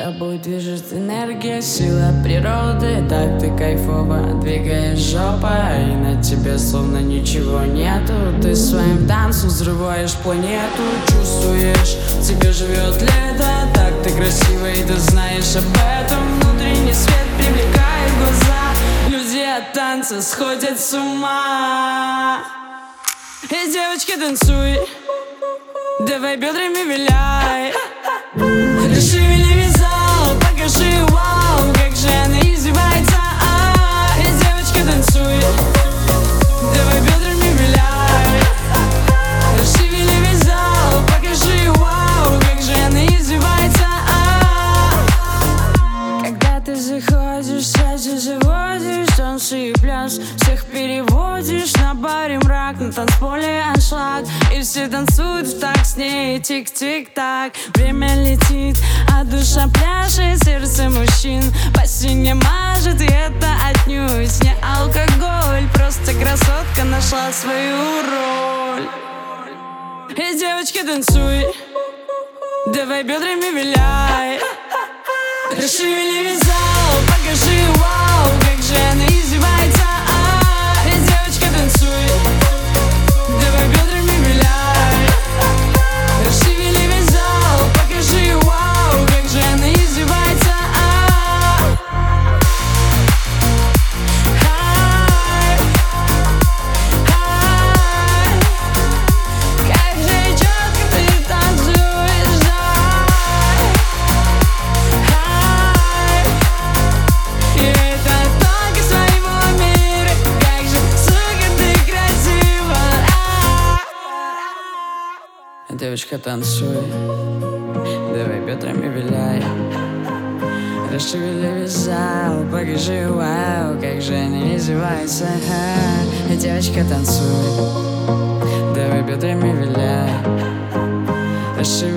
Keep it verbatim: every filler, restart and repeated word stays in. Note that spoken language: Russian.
Тобой движет энергия, сила природы. Так ты кайфово двигаешь жопой, и на тебе словно ничего нету. Ты своим танцем взрываешь планету. Чувствуешь, в тебе живет лето. Так ты красива, и ты знаешь об этом. Внутренний свет привлекает глаза. Люди от танца сходят с ума. Эй, девочки, танцуй, давай бедрами виляй. Расшевели весь зал, покажи, вау, как же она издевается. А-а-а. Эй, девочка, танцуй, давай бедрами виляй. Расшевели весь зал, покажи, вау, как же она издевается. А-а-а. Когда ты заходишь, сразу заводишь танцы и пляс, всех переводишь. На баре мрак, на танцполе аншлаг, и все танцуют в такт с ней. Тик-тик-так, время летит, а душа пляшет. Сердце мужчин по сине мажет, и это отнюдь не алкоголь. Просто красотка нашла свою роль. Эй, девочки, танцуй, давай бедрами виляй. Расшевели весь зал, покажи, вау, как же она издевается. А-а-а. Эй, девочка, танцуй, давай бедрами виляй. Расшевели весь зал, покажи, вау, как же она издевается. А-а-а. Хай, хай, как же четко ты танцуешь, дай. Хай, и это только своего мира. Как же, сука, ты красива. А-а-а. Девочка, танцуй, давай бедрами виляй. Расшевели весь зал, покажи, вау, как же она издевается. Ха. Девочка, танцуй, давай бедрами виляй. Расшевели